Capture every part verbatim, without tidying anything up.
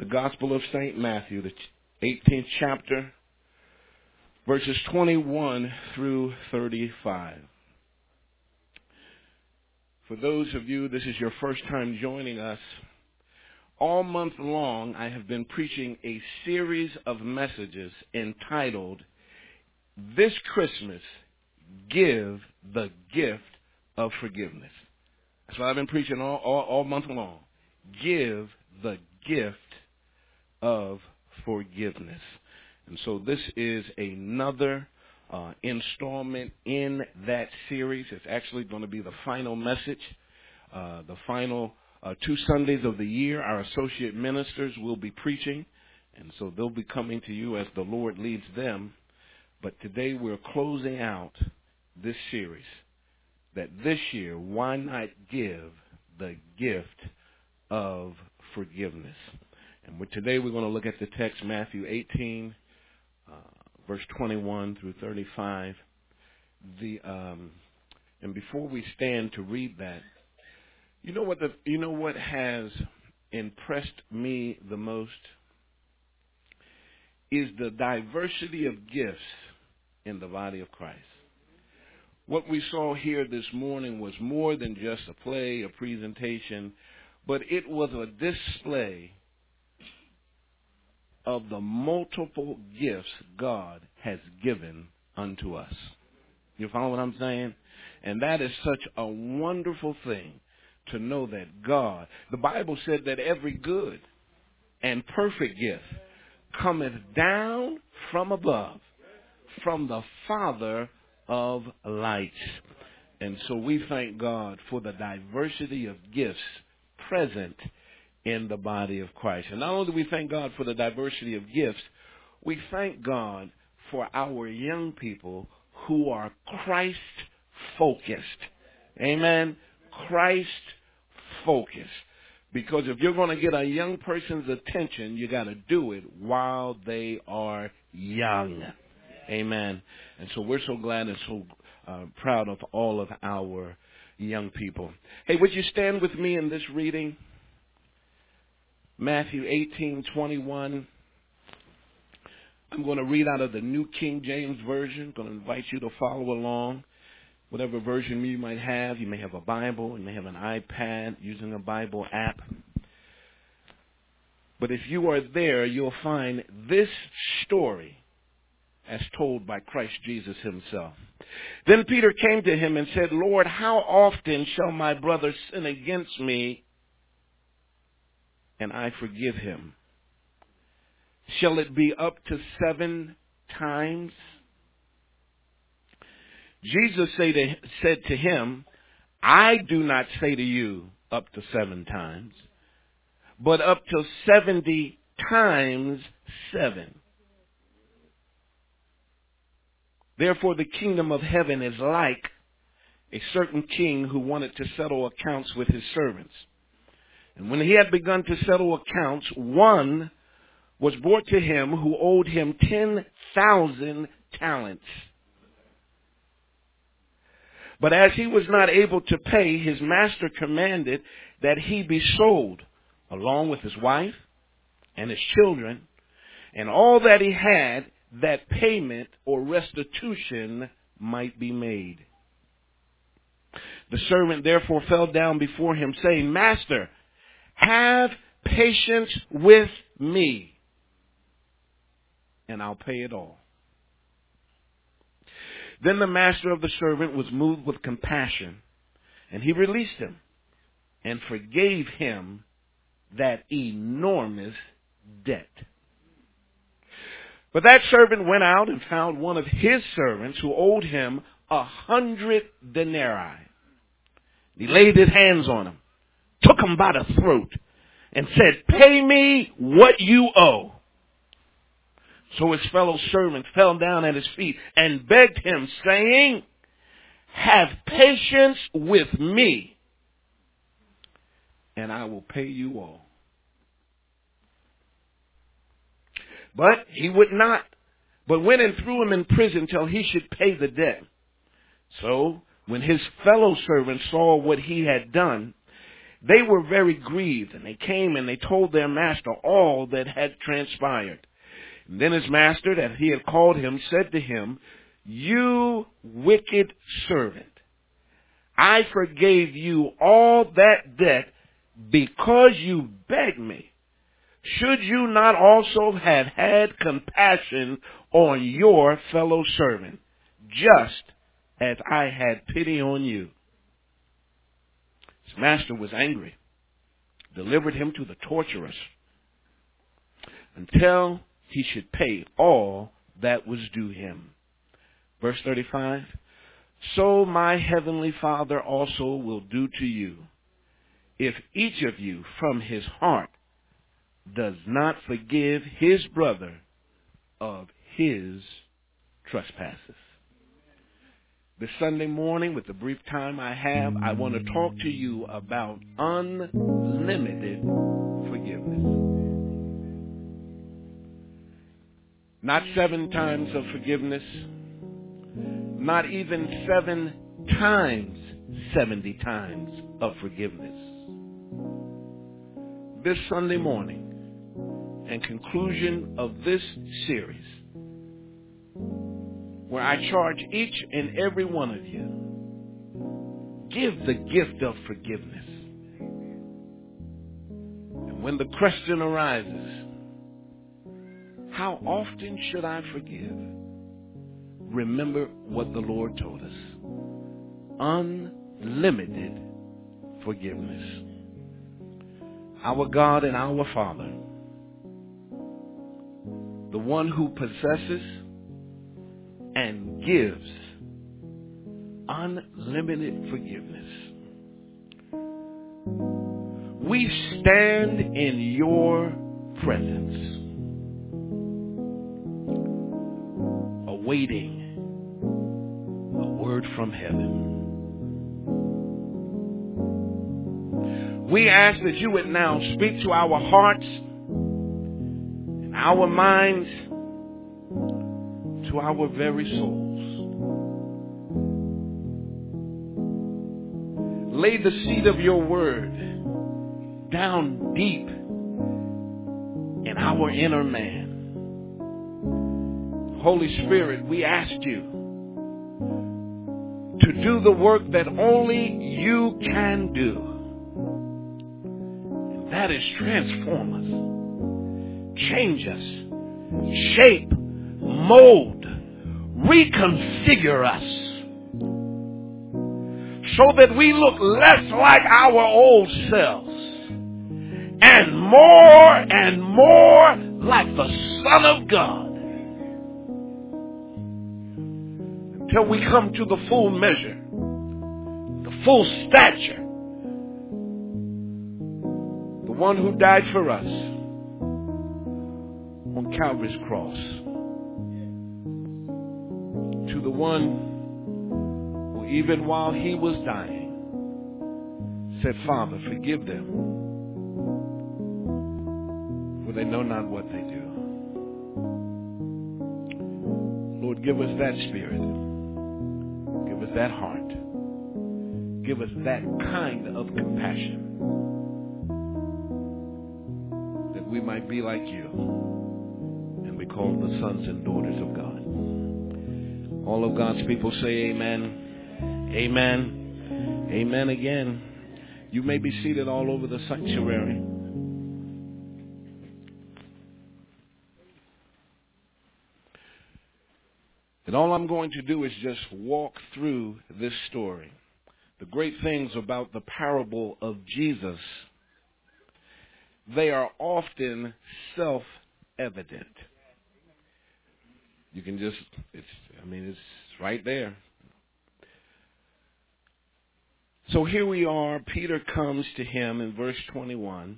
the Gospel of Saint Matthew, the eighteenth chapter, verses twenty-one through thirty-five. For those of you, this is your first time joining us, all month long I have been preaching a series of messages entitled, This Christmas, Give the Gift of Forgiveness. That's what I've been preaching all, all, all month long. Give the gift of forgiveness. And so this is another uh, installment in that series. It's actually going to be the final message, uh, the final uh, two Sundays of the year. Our associate ministers will be preaching, and so they'll be coming to you as the Lord leads them. But today we're closing out this series, that this year, why not give the gift of forgiveness? And with today we're going to look at the text, Matthew eighteen, uh, verse twenty-one through thirty-five. The um, and before we stand to read that, you know what the you know what has impressed me the most is the diversity of gifts in the body of Christ. What we saw here this morning was more than just a play, a presentation, but it was a display of the multiple gifts God has given unto us. You follow what I'm saying? And that is such a wonderful thing to know that God, the Bible said that every good and perfect gift cometh down from above, from the Father of lights. And so we thank God for the diversity of gifts present in the body of Christ. And not only do we thank God for the diversity of gifts, we thank God for our young people who are Christ-focused. Amen? Christ-focused. Because if you're going to get a young person's attention, you got to do it while they are young. Amen. And so we're so glad and so uh, proud of all of our young people. Hey, would you stand with me in this reading? Matthew eighteen twenty-one. I'm going to read out of the New King James Version. I'm going to invite you to follow along. Whatever version you might have. You may have a Bible. You may have an iPad using a Bible app. But if you are there, you'll find this story as told by Christ Jesus himself. Then Peter came to him and said, Lord, how often shall my brother sin against me and I forgive him? Shall it be up to seven times? Jesus say to, said to him, I do not say to you up to seven times, but up to seventy times seven. Therefore, the kingdom of heaven is like a certain king who wanted to settle accounts with his servants. And when he had begun to settle accounts, one was brought to him who owed him ten thousand talents. But as he was not able to pay, his master commanded that he be sold, along with his wife and his children, and all that he had, that payment or restitution might be made. The servant therefore fell down before him, saying, Master, have patience with me, and I'll pay it all. Then the master of the servant was moved with compassion, and he released him and forgave him that enormous debt. But that servant went out and found one of his servants who owed him a hundred denarii. He laid his hands on him, took him by the throat, and said, Pay me what you owe. So his fellow servant fell down at his feet and begged him, saying, Have patience with me, and I will pay you all. But he would not, but went and threw him in prison till he should pay the debt. So when his fellow servants saw what he had done, They were very grieved, and they came and they told their master all that had transpired. And then his master, that he had called him, said to him, "You wicked servant, I forgave you all that debt because you begged me. Should you not also have had compassion on your fellow servant, just as I had pity on you?" His master was angry, delivered him to the torturers until he should pay all that was due him. Verse thirty-five, "So my heavenly Father also will do to you, if each of you from his heart does not forgive his brother of his trespasses." This Sunday morning, with the brief time I have, I want to talk to you about unlimited forgiveness. Not seven times of forgiveness, not even seven times seventy times of forgiveness. This Sunday morning, and conclusion of this series, where I charge each and every one of you, give the gift of forgiveness. And when the question arises, how often should I forgive? Remember what the Lord told us. Unlimited forgiveness. Our God and our Father, the one who possesses and gives unlimited forgiveness. We stand in your presence, awaiting a word from heaven. We ask that you would now speak to our hearts and our minds, to our very souls. Lay the seed of your word down deep in our inner man. Holy Spirit, we ask you to do the work that only you can do. And that is transform us, change us, shape, mold, reconfigure us, so that we look less like our old selves and more and more like the Son of God, until we come to the full measure, the full stature, the one who died for us on Calvary's cross, to the one who, even while he was dying, said, "Father, forgive them, for they know not what they do." Lord, give us that spirit. Give us that heart. Give us that kind of compassion, that we might be like you and be called the sons and daughters of God. All of God's people say amen. Amen. Amen again. You may be seated all over the sanctuary. And all I'm going to do is just walk through this story. The great things about the parable of Jesus, they are often self-evident. You can just, it's, I mean, it's right there. So here we are. Peter comes to him in verse twenty-one.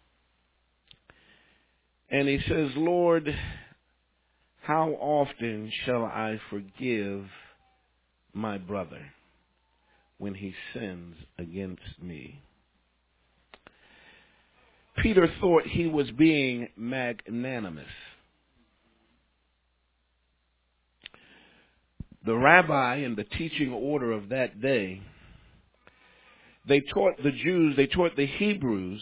And he says, "Lord, how often shall I forgive my brother when he sins against me?" Peter thought he was being magnanimous. The rabbi and the teaching order of that day they taught the Jews, they taught the Hebrews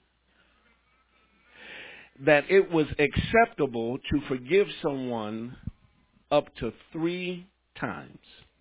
that it was acceptable to forgive someone up to three times.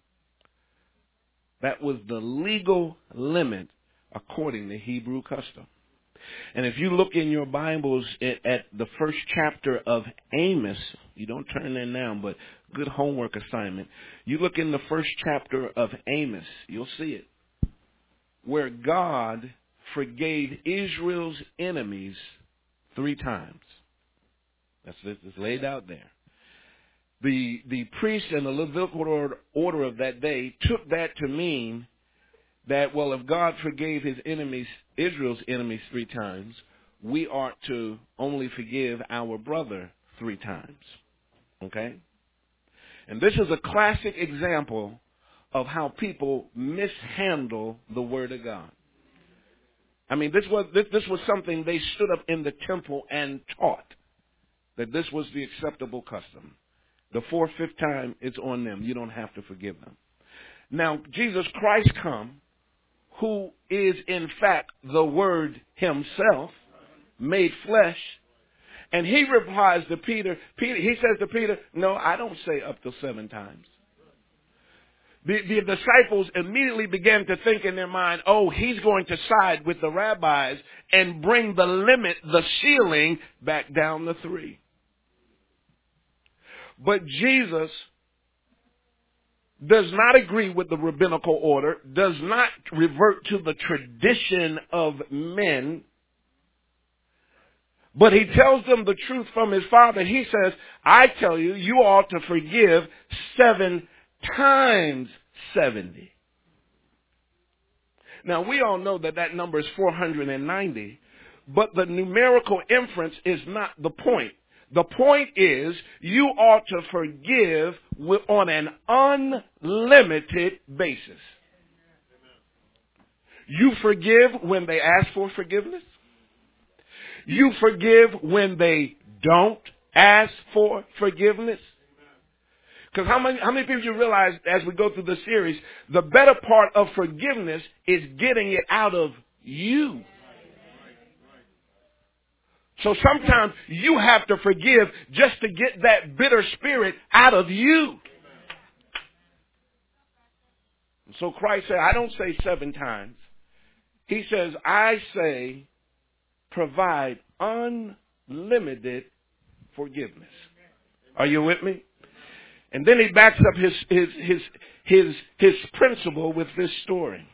That was the legal limit according to Hebrew custom. And if you look in your Bibles at the first chapter of Amos, you don't turn there now, but good homework assignment. You look in the first chapter of Amos, you'll see it, where God forgave Israel's enemies three times. That's it's laid out there. The the priest and the Levitical order, order of that day took that to mean that, well, if God forgave his enemies, Israel's enemies three times, we ought to only forgive our brother three times. Okay? And this is a classic example of how people mishandle the Word of God. I mean, this was this, this was something they stood up in the temple and taught, that this was the acceptable custom. The fourth, fifth time, it's on them. You don't have to forgive them. Now, Jesus Christ come, who is in fact the Word himself, made flesh, and he replies to Peter, Peter, he says to Peter, no, I don't say up to seven times. The, the disciples immediately began to think in their mind, oh, he's going to side with the rabbis and bring the limit, the ceiling, back down to three. But Jesus does not agree with the rabbinical order, does not revert to the tradition of men, but he tells them the truth from his Father. He says, I tell you, you ought to forgive seven times seventy. Now, we all know that that number is four hundred ninety, but the numerical inference is not the point. The point is, you ought to forgive on an unlimited basis. You forgive when they ask for forgiveness. You forgive when they don't ask for forgiveness. Because how many, how many people you realize as we go through the series, the better part of forgiveness is getting it out of you. So sometimes you have to forgive just to get that bitter spirit out of you. So Christ said, I don't say seven times. He says, I say provide unlimited forgiveness. Are you with me? And then he backs up his his his his his principle with this story.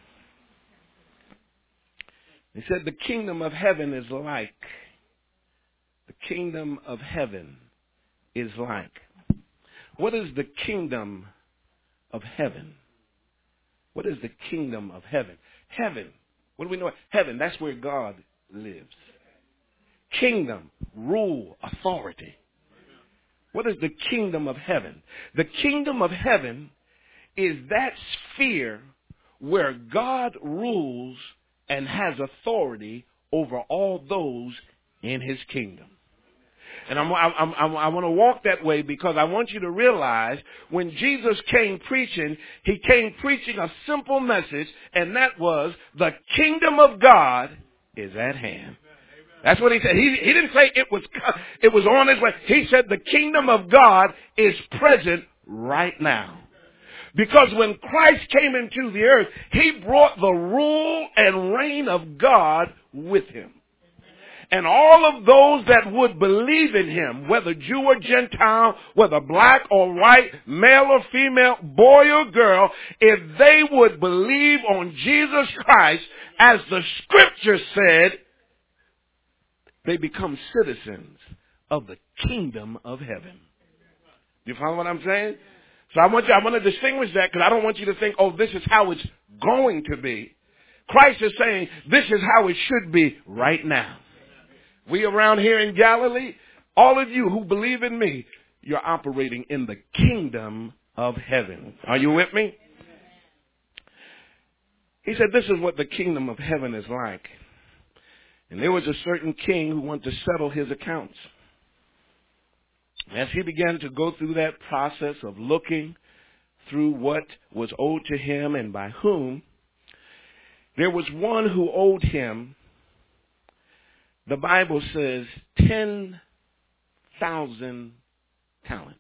He said, the kingdom of heaven is like. The kingdom of heaven is like. What is the kingdom of heaven? What is the kingdom of heaven? Heaven. What do we know? Heaven, that's where God lives. Kingdom, rule, authority. What is the kingdom of heaven? The kingdom of heaven is that sphere where God rules and has authority over all those in his kingdom. And I'm, I'm, I'm, I want to walk that way because I want you to realize when Jesus came preaching, he came preaching a simple message, and that was the kingdom of God is at hand. That's what he said. He, he didn't say it was, it was on its way. He said the kingdom of God is present right now. Because when Christ came into the earth, he brought the rule and reign of God with him. And all of those that would believe in him, whether Jew or Gentile, whether black or white, male or female, boy or girl, if they would believe on Jesus Christ, as the scripture said, they become citizens of the kingdom of heaven. You follow what I'm saying? So I want you, I want to distinguish that because I don't want you to think, oh, this is how it's going to be. Christ is saying this is how it should be right now. We around here in Galilee, all of you who believe in me, you're operating in the kingdom of heaven. Are you with me? He said, this is what the kingdom of heaven is like. And there was a certain king who wanted to settle his accounts. As he began to go through that process of looking through what was owed to him and by whom, There was one who owed him, the Bible says, ten thousand talents.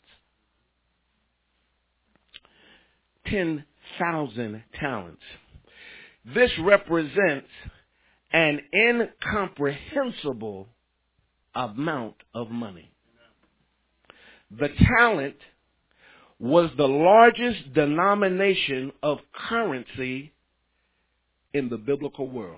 ten thousand talents. This represents an incomprehensible amount of money. The talent was the largest denomination of currency in the biblical world.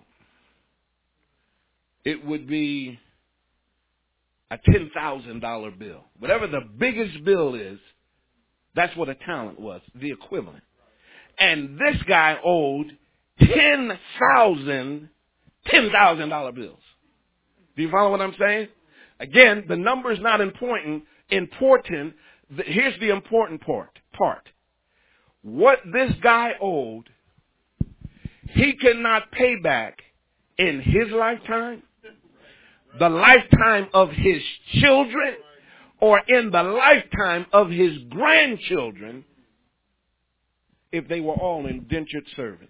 It would be a ten thousand dollar bill. Whatever the biggest bill is, that's what a talent was, the equivalent. And this guy owed ten thousand, ten thousand dollar bills. Do you follow what I'm saying? Again, the number's not important. Important. Here's the important part. Part. What this guy owed, he could not pay back in his lifetime, the lifetime of his children, or in the lifetime of his grandchildren, if they were all indentured servants.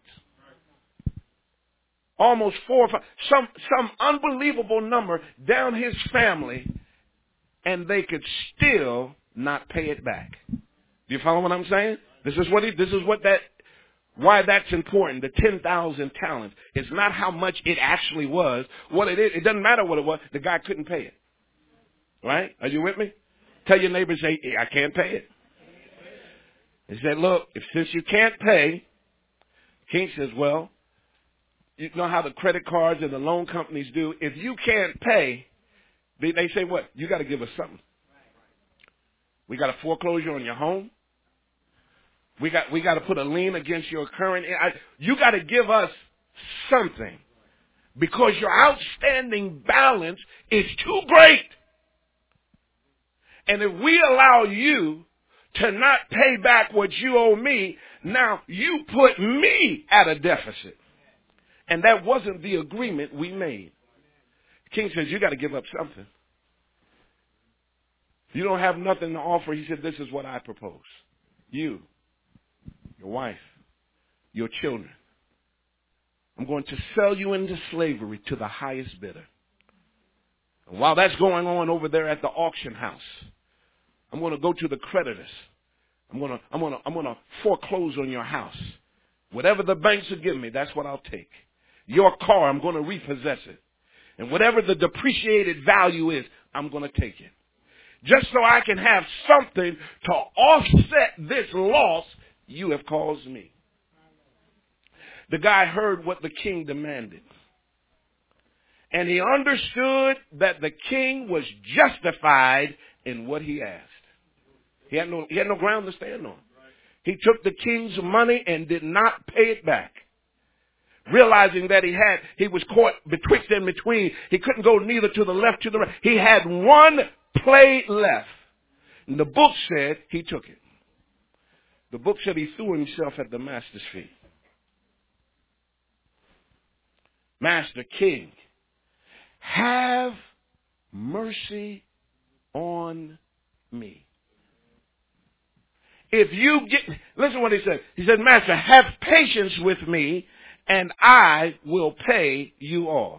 Almost four or five, some, some unbelievable number down his family, and they could still not pay it back. Do you follow what I'm saying? This is what he, this is what that, why that's important. The ten thousand talents. It's not how much it actually was. What it is, it doesn't matter what it was. The guy couldn't pay it. Right? Are you with me? Tell your neighbor, say, hey, I can't pay it. He said, look, if since you can't pay, King says, well, you know how the credit cards and the loan companies do. If you can't pay, they, they say what? You got to give us something. We got a foreclosure on your home. We got we got to put a lien against your current. I, you got to give us something because your outstanding balance is too great. And if we allow you to not pay back what you owe me, now you put me at a deficit. And that wasn't the agreement we made. The king says, you got to give up something. You don't have nothing to offer. He said, this is what I propose. You, your wife, your children. I'm going to sell you into slavery to the highest bidder. And while that's going on over there at the auction house, I'm going to go to the creditors. I'm going to, I'm going to, I'm going to foreclose on your house. Whatever the banks will give me, that's what I'll take. Your car, I'm going to repossess it. And whatever the depreciated value is, I'm going to take it. Just so I can have something to offset this loss you have caused me. The guy heard what the king demanded. And he understood that the king was justified in what he asked. He had no, he had no ground to stand on. He took the king's money and did not pay it back. Realizing that he had, he was caught betwixt and between. He couldn't go neither to the left to the right. He had one play left. And the book said he took it. The book said he threw himself at the master's feet. Master King, have mercy on me. If you get, listen what he said. He said, Master, have patience with me and I will pay you all.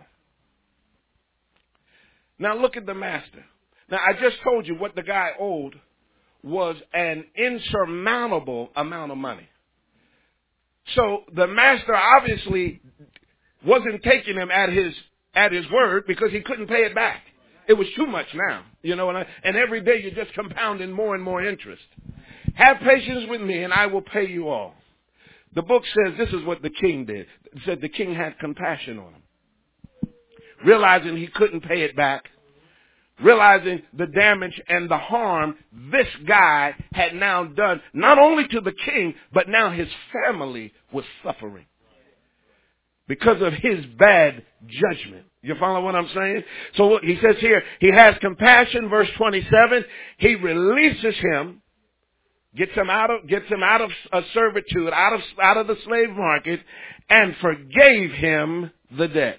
Now look at the master. Now I just told you what the guy owed was an insurmountable amount of money. So the master obviously wasn't taking him at his at his word because he couldn't pay it back. It was too much now, you know, and, I, and every day you're just compounding more and more interest. Have patience with me and I will pay you all. The book says this is what the king did. It said the king had compassion on him. Realizing he couldn't pay it back. Realizing the damage and the harm this guy had now done, not only to the king, but now his family was suffering. Because of his bad judgment. You follow what I'm saying? So look, he says here, he has compassion, verse twenty-seven. He releases him. Gets him out of, gets him out of a servitude, out of, out of the slave market, and forgave him the debt.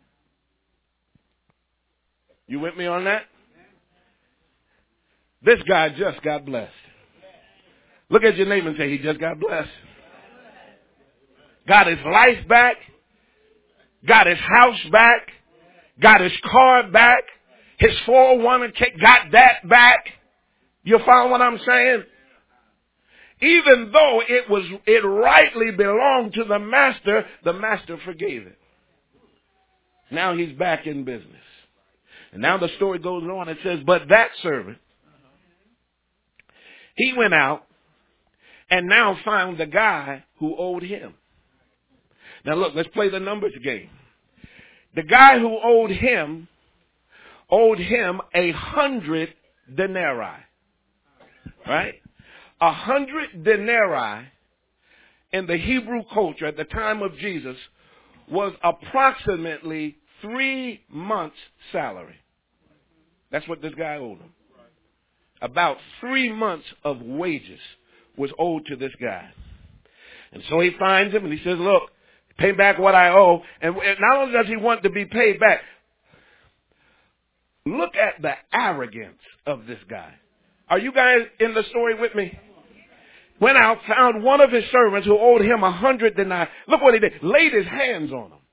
You with me on that? This guy just got blessed. Look at your neighbor and say, he just got blessed. Got his life back. got his house back, got his car back, his four oh one k, got that back. You follow what I'm saying? Even though it was, it rightly belonged to the master, the master forgave it. Now he's back in business. And now the story goes on. It says, but that servant, he went out and now found the guy who owed him. Now look, let's play the numbers game. The guy who owed him, owed him a hundred denarii. Right? A hundred denarii in the Hebrew culture at the time of Jesus was approximately three months' salary. That's what this guy owed him. About three months of wages was owed to this guy. And so he finds him and he says, look, pay back what I owe. And not only does he want to be paid back, look at the arrogance of this guy. Are you guys in the story with me? Went out, found one of his servants who owed him a hundred denarii. Look what he did. Laid his hands on him.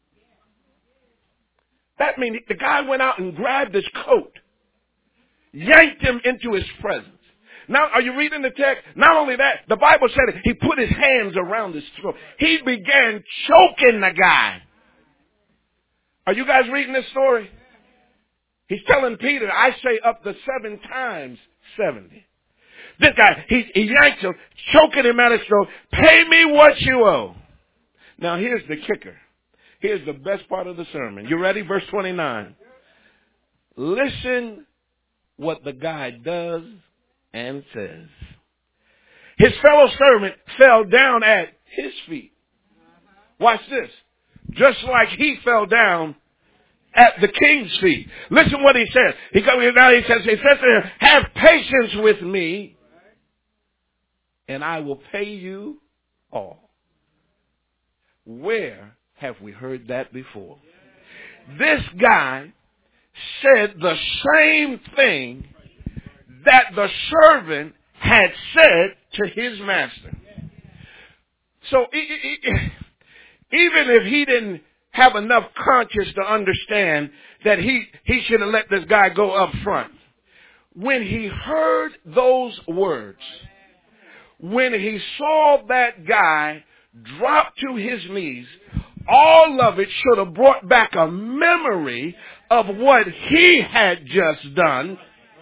That means the guy went out and grabbed his coat, yanked him into his presence. Now, are you reading the text? Not only that, the Bible said it, he put his hands around his throat. He began choking the guy. Are you guys reading this story? He's telling Peter, I say up to seven times seventy. This guy, he, he yanks him, choking him at his throat. Pay me what you owe. Now here's the kicker. Here's the best part of the sermon. You ready? Verse twenty-nine. Listen what the guy does and says. His fellow servant fell down at his feet. Watch this. Just like he fell down at the king's feet. Listen what he says. He comes now. He says, he says to him, have patience with me, and I will pay you all. Where have we heard that before? This guy said the same thing that the servant had said to his master. So even if he didn't have enough conscience to understand that he, he should have let this guy go up front, when he heard those words, when he saw that guy drop to his knees, all of it should have brought back a memory of what he had just done,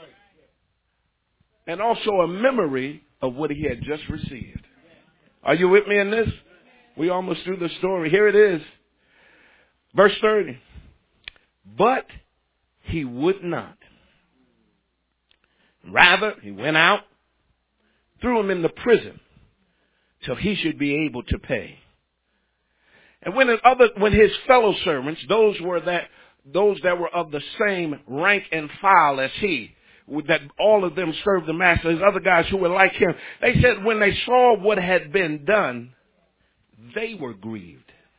and also a memory of what he had just received. Are you with me in this? We almost through the story. Here it is. Verse thirty. But he would not. Rather, he went out, threw him in the prison till he should be able to pay. And when other, when his fellow servants, those were that, those that were of the same rank and file as he, that all of them served the master, his other guys who were like him, they said when they saw what had been done, they were grieved.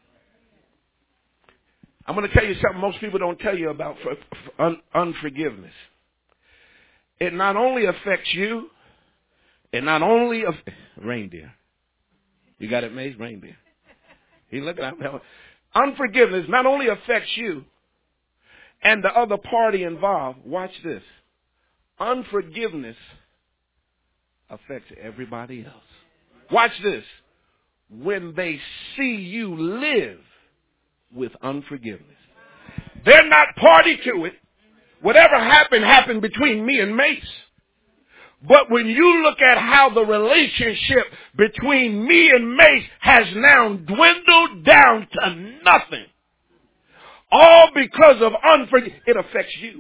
I'm going to tell you something most people don't tell you about for, for un, unforgiveness. It not only affects you, it not only of reindeer. You got it, Mace? Reindeer. He looking at me. Unforgiveness not only affects you and the other party involved. Watch this. Unforgiveness affects everybody else. Watch this. When they see you live with unforgiveness, they're not party to it. Whatever happened, happened between me and Mace. But when you look at how the relationship between me and Mace has now dwindled down to nothing, all because of unforgiveness, it affects you.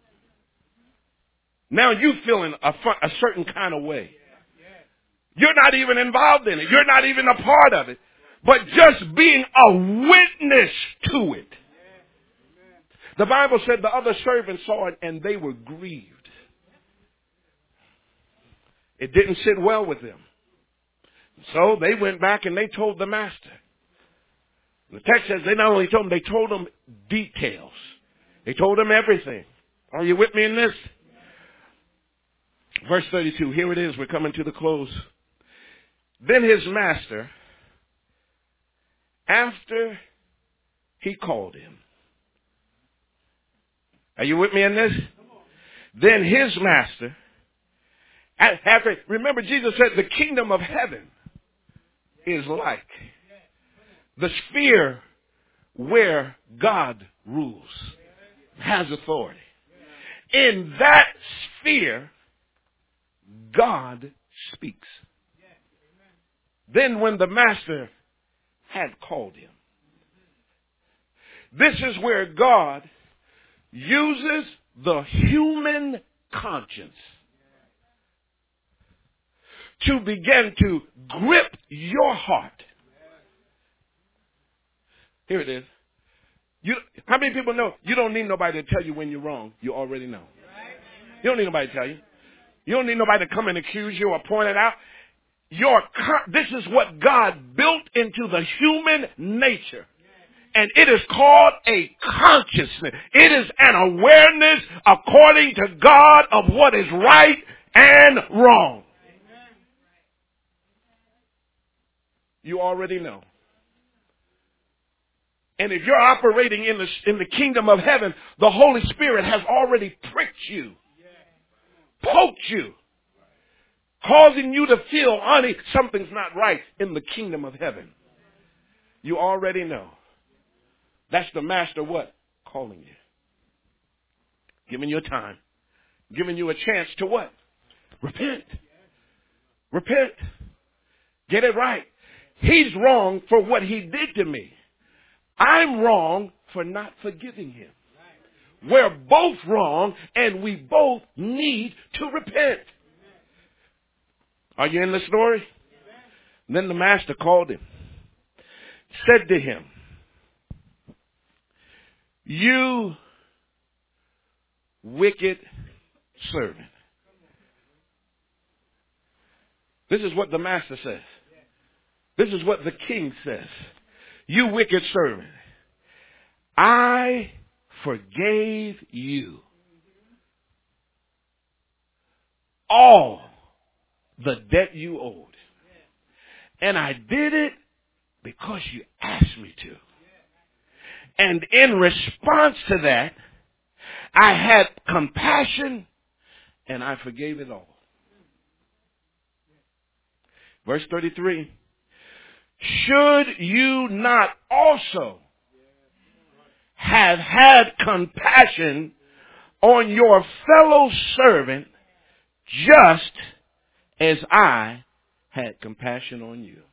Now you feeling a, a certain kind of way. You're not even involved in it. You're not even a part of it. But just being a witness to it. The Bible said the other servants saw it and they were grieved. It didn't sit well with them. So they went back and they told the master. The text says they not only told him, they told him details. They told him everything. Are you with me in this? Verse thirty-two, here it is. We're coming to the close. Then his master, after he called him. Are you with me in this? Then his master, after, remember Jesus said the kingdom of heaven is like the sphere where God rules, has authority. In that sphere, God speaks. Then when the master had called him, this is where God uses the human conscience to begin to grip your heart. Here it is. You, how many people know you don't need nobody to tell you when you're wrong? You already know. You don't need nobody to tell you. You don't need nobody to come and accuse you or point it out. Your con- this is what God built into the human nature. And it is called a consciousness. It is an awareness according to God of what is right and wrong. You already know. And if you're operating in the, in the kingdom of heaven, the Holy Spirit has already pricked you, poked you, causing you to feel, honey, something's not right in the kingdom of heaven. You already know. That's the master what? Calling you. Giving you a time. Giving you a chance to what? Repent. Repent. Get it right. He's wrong for what he did to me. I'm wrong for not forgiving him. We're both wrong and we both need to repent. Are you in the story? Then the master called him, said to him, "You wicked servant." This is what the master says. This is what the king says. "You wicked servant, I forgave you all the debt you owed. And I did it because you asked me to. And in response to that, I had compassion and I forgave it all." Verse thirty-three. "Should you not also have had compassion on your fellow servant just as I had compassion on you?"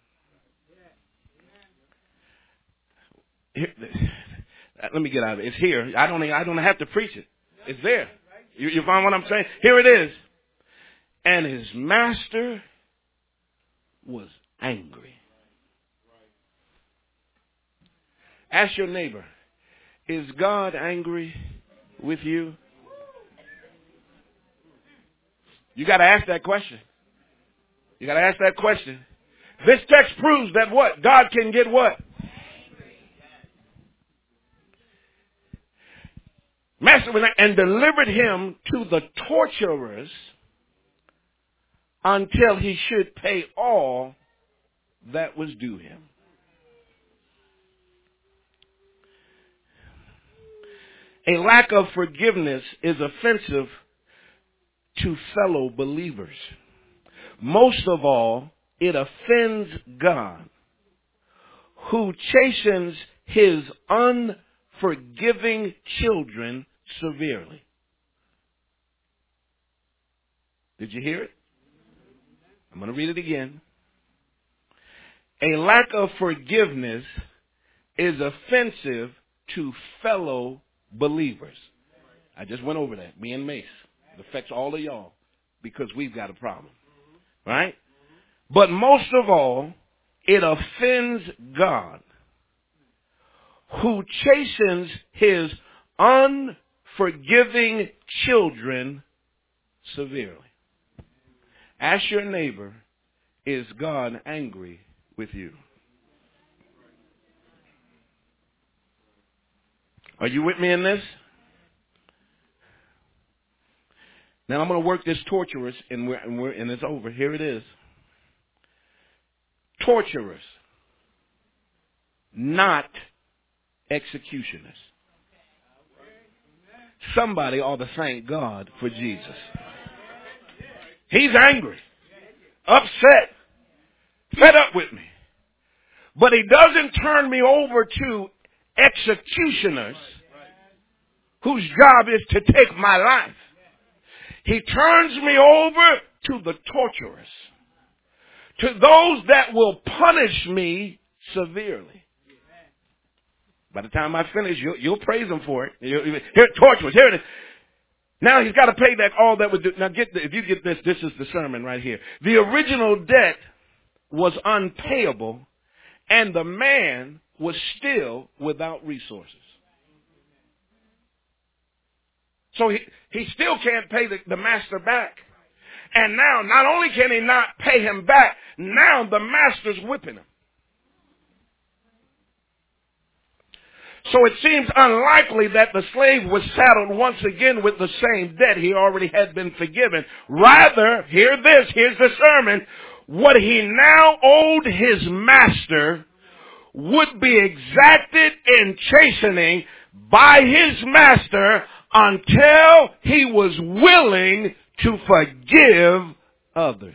Here, let me get out of it. It's here. I don't, I don't have to preach it. It's there. You, you find what I'm saying? Here it is. "And his master was angry." Ask your neighbor, is God angry with you? You got to ask that question. You got to ask that question. This text proves that what? God can get what? Master went and delivered him to the torturers until he should pay all that was due him. A lack of forgiveness is offensive to fellow believers. Most of all, it offends God, who chastens his unforgiving children severely. Did you hear it? I'm going to read it again. A lack of forgiveness is offensive to fellow believers. I just went over that. Me and Mace. It affects all of y'all because we've got a problem. Right? But most of all, it offends God, who chastens his unforgiving children severely. Ask your neighbor, is God angry with you? Are you with me in this? Now I'm going to work this torturous, and we're, and we're and it's over. Here it is. Torturous, not executioners. Somebody ought to thank God for Jesus. He's angry, upset, fed up with me. But he doesn't turn me over to executioners whose job is to take my life. He turns me over to the torturers, to those that will punish me severely. By the time I finish, you'll, you'll praise him for it. You'll, here, torturers, here it is. Now he's got to pay back all that was due. Now get the, if you get this, this is the sermon right here. The original debt was unpayable, and the man was still without resources. So he, he still can't pay the, the master back. And now, not only can he not pay him back, now the master's whipping him. So it seems unlikely that the slave was saddled once again with the same debt he already had been forgiven. Rather, hear this, here's the sermon, what he now owed his master would be exacted in chastening by his master until he was willing to forgive others.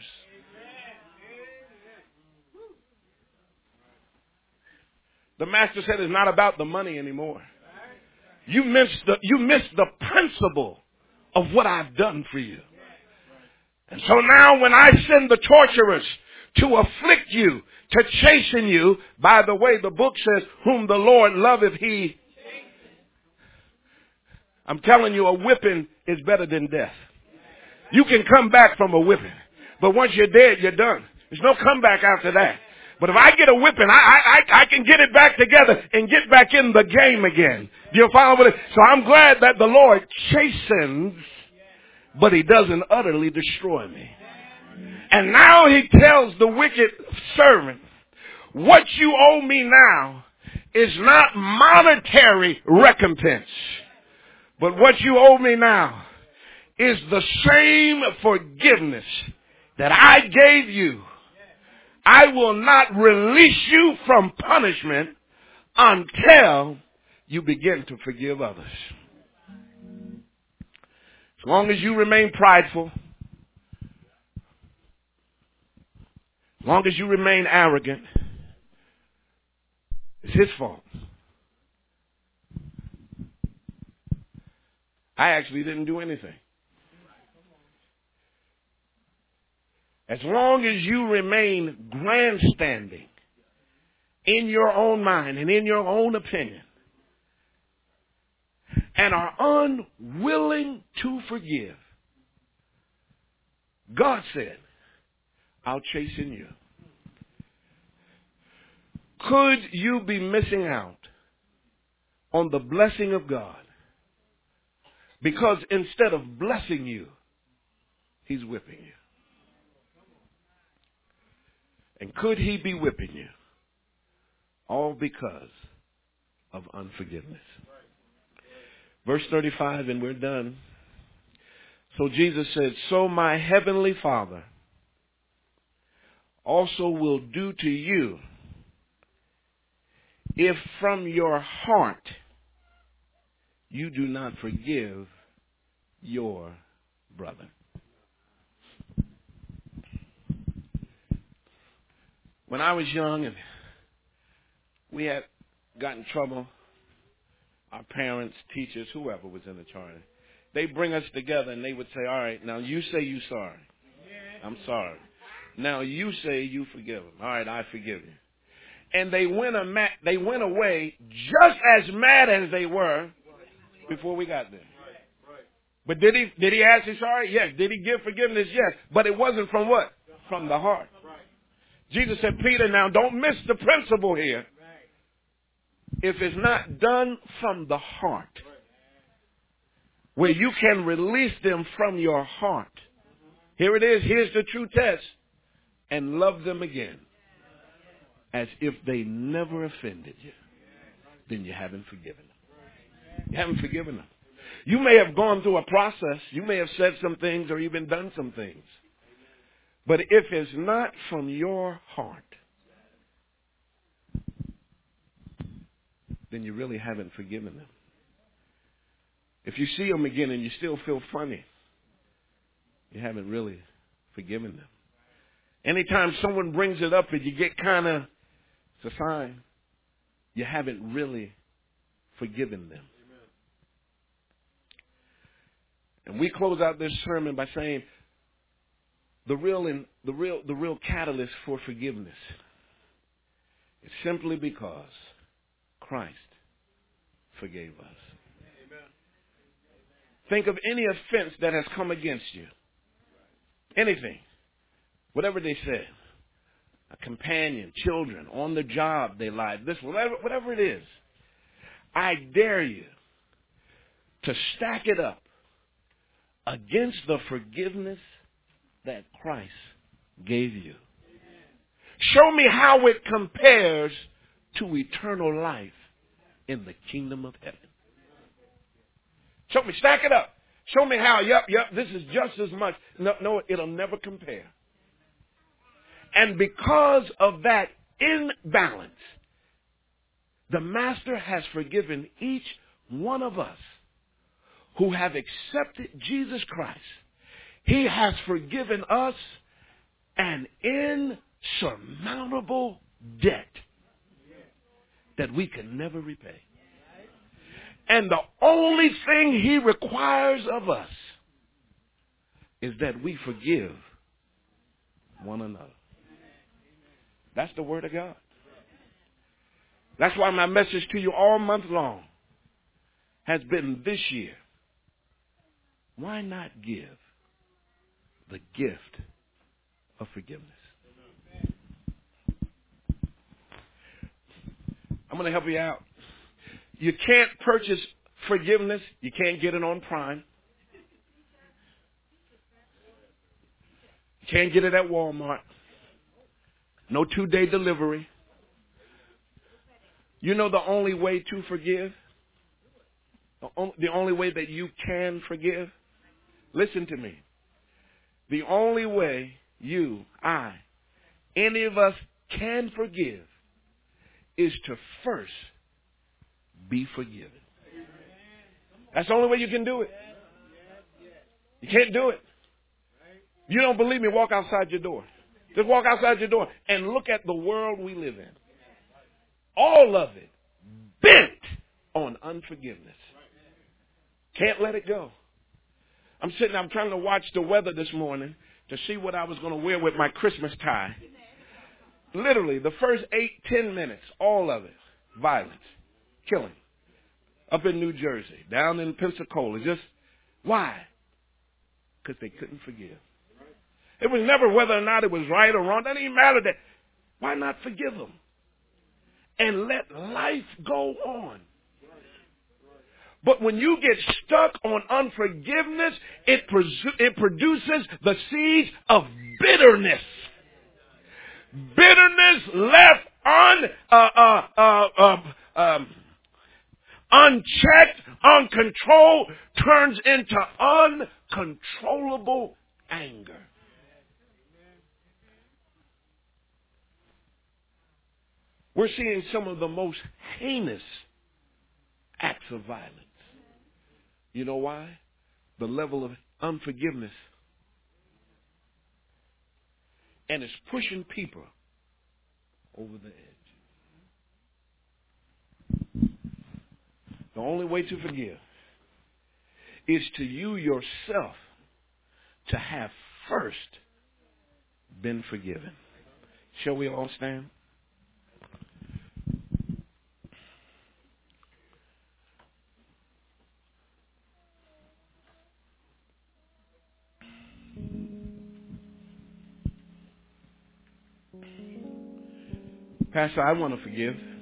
The master said it's not about the money anymore. You missed the, you missed the principle of what I've done for you. And so now when I send the torturers to afflict you, to chasten you, by the way, the book says, whom the Lord loveth, he... I'm telling you, a whipping is better than death. You can come back from a whipping, but once you're dead, you're done. There's no comeback after that. But if I get a whipping, I, I, I can get it back together and get back in the game again. Do you follow what it? So I'm glad that the Lord chastens, but he doesn't utterly destroy me. And now he tells the wicked servant, what you owe me now is not monetary recompense, but what you owe me now is the same forgiveness that I gave you. I will not release you from punishment until you begin to forgive others. As long as you remain prideful, as long as you remain arrogant, it's his fault. I actually didn't do anything. As long as you remain grandstanding in your own mind and in your own opinion and are unwilling to forgive, God said, I'll chasten you. Could you be missing out on the blessing of God because instead of blessing you, he's whipping you? And could he be whipping you? All because of unforgiveness. Verse thirty-five, and we're done. So Jesus said, so my heavenly Father also will do to you if from your heart you do not forgive your brother. When I was young and we had gotten in trouble, our parents, teachers, whoever was in the charter, they bring us together and they would say, all right, now you say you're sorry. I'm sorry. Now you say you forgive him. All right, I forgive you. And they went, a ma- they went away just as mad as they were before we got there. But did he, did he ask him sorry? Yes. Did he give forgiveness? Yes. But it wasn't from what? From the heart. Jesus said, Peter, now don't miss the principle here. If it's not done from the heart, where you can release them from your heart. Here it is. Here's the true test. And love them again as if they never offended you. Then you haven't forgiven them. You haven't forgiven them. You may have gone through a process. You may have said some things or even done some things. But if it's not from your heart, then you really haven't forgiven them. If you see them again and you still feel funny, you haven't really forgiven them. Anytime someone brings it up and you get kind of, it's a sign you haven't really forgiven them. And we close out this sermon by saying the real and the real the real catalyst for forgiveness is simply because Christ forgave us. Amen. Think of any offense that has come against you. Anything. Whatever they said. A companion, children, on the job they lied. This, whatever, whatever it is. I dare you to stack it up against the forgiveness that Christ gave you. Show me how it compares to eternal life in the kingdom of heaven. Show me, stack it up. Show me how, yep, yep, this is just as much. No, no, it'll never compare. And because of that imbalance, the Master has forgiven each one of us who have accepted Jesus Christ. He has forgiven us an insurmountable debt that we can never repay. And the only thing he requires of us is that we forgive one another. That's the word of God. That's why my message to you all month long has been this year. Why not give the gift of forgiveness? I'm going to help you out. You can't purchase forgiveness. You can't get it on Prime. You can't get it at Walmart. No two-day delivery. You know the only way to forgive? The only, the only way that you can forgive? Listen to me. The only way you, I, any of us can forgive is to first be forgiven. That's the only way you can do it. You can't do it. If you don't believe me, walk outside your door. Just walk outside your door and look at the world we live in. All of it bent on unforgiveness. Can't let it go. I'm sitting, I'm trying to watch the weather this morning to see what I was going to wear with my Christmas tie. Literally, the first eight, ten minutes, all of it, violence, killing. Up in New Jersey, down in Pensacola. Just, why? Because they couldn't forgive. It was never whether or not it was right or wrong. It doesn't even matter that. Why not forgive them? And let life go on. But when you get stuck on unforgiveness, it, presu- it produces the seeds of bitterness. Bitterness left un, uh, uh, uh, uh, um, unchecked, uncontrolled, turns into uncontrollable anger. We're seeing some of the most heinous acts of violence. You know why? The level of unforgiveness. And it's pushing people over the edge. The only way to forgive is to you yourself to have first been forgiven. Shall we all stand? Pastor, I want to forgive.